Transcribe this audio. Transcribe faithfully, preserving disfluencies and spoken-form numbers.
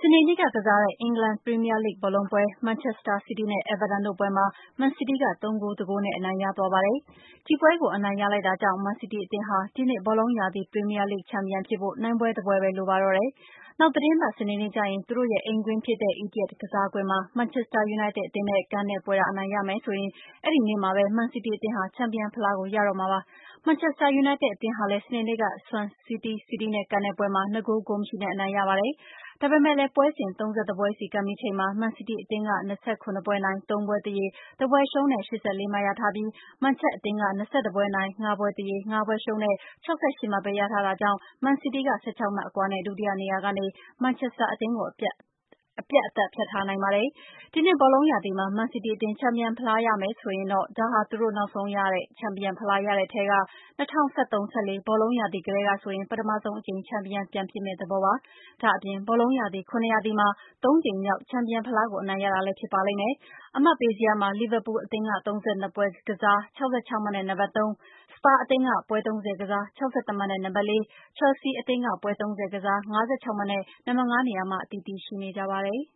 စနေနေ့ကကစားတဲ့အင်္ဂလန်ပရီးမီးယားလိဂ်ဘောလုံးပွဲ မန်ချက်စတာစီးတီးနဲ့ အဲဗာတန်တို့ပွဲမှာ မန်စီးတီးက သုံးဂိုး ၁ ဂိုးနဲ့ အနိုင်ရသွားပါတယ်။ ဒီပွဲကိုအနိုင်ရလိုက်တာကြောင့် မန်စီးတီးအသင်းဟာ ဒီနှစ်ဘောလုံးရာသီ ပရီးမီးယားလိဂ်ချန်ပီယံဖြစ်ဖို့ နိုင်ပွဲတပွဲပဲလိုပါတော့တယ်။ နောက်သီတင်းပတ် စနေနေ့ကျရင် သူတို့ရဲ့အိမ်ကွင်းဖြစ်တဲ့ Etihad ကစားကွင်းမှာ မန်ချက်စတာယူနိုက်တက်အသင်းနဲ့ ကန်တဲ့ပွဲတာ အနိုင်ရမယ်ဆိုရင် အဲဒီနေ့မှာပဲ မန်စီးတီးအသင်းဟာ ချန်ပီယံဖလားကို ရတော့မှာပါ။ မန်ချက်စတာယူနိုက်တက်အသင်းဟာလည်း စနေနေ့က Swansea City နဲ့ကန်တဲ့ပွဲမှာ ၂ ဂိုး ဂိုးမရှိနဲ့ အနိုင်ရပါတယ်။ ဒါပေမဲ့လည်း ပွဲစဉ် ၃၁ ပွဲစီကန်ပြီးချိန်မှာ မန်စီးတီးအသင်းက ၂၇ ပွဲနိုင်၊ ၃ ပွဲသရေ၊ ၁ ပွဲရှုံးနဲ့ ၈၄ မှတ်ရထားပြီး မန်ချက်အသင်းက ၂၁ ပွဲနိုင်၊ ၅ ပွဲသရေ၊ ၅ ပွဲရှုံးနဲ့ ၆၈ မှတ်ပဲရထားတာကြောင့် မန်စီးတီးက ၁၆ မှတ်အကွာနဲ့ ဒုတိယနေရာကနေ မန်ချက်စတာအသင်းကို အပြတ်အသတ်ဖြတ်ထားနိုင်ပါတယ်။ ဒီနှစ်ဘောလုံးရာသီမှာ မန်စီးတီးအသင်း ချန်ပီယံဖလားရမယ်ဆိုရင်တော့ ဒါဟာ သူတို့နောက်ဆုံးချန်ပီယံဖလားရတဲ့ထဲက ၂၀၁၃ - ၁၄ ဘောလုံးရာသီကတည်းကဆိုရင် ပထမဆုံးအကြိမ် ချန်ပီယံပြန်ဖြစ်မယ့်သဘောပါ။ ဒါ့အပြင် ဘောလုံးရာသီ ခုနစ်ရာသီမှာ သုံးကြိမ်မြောက် ချန်ပီယံဖလားကို အနိုင်ရတာလည်းဖြစ်ပါလိမ့်မယ်။ အမှတ်ပေးဇယားမှာ လီဗာပူးလ်အသင်းက ၃၂ ပွဲကစား၊ ၆၆ မှတ်နဲ့ နံပါတ် သုံး၊ စပါးအသင်းက ပွဲ ၃၀ ကစား၊ ၆၁ မှတ်နဲ့ နံပါတ် လေး၊ ချယ်လ်ဆီးအသင်းက ပွဲ ၃၀ ကစား၊ ၅၆ မှတ်နဲ့ နံပါတ် ငါး နေရာမှာ အသီးသီးရှိနေကြပါတယ်။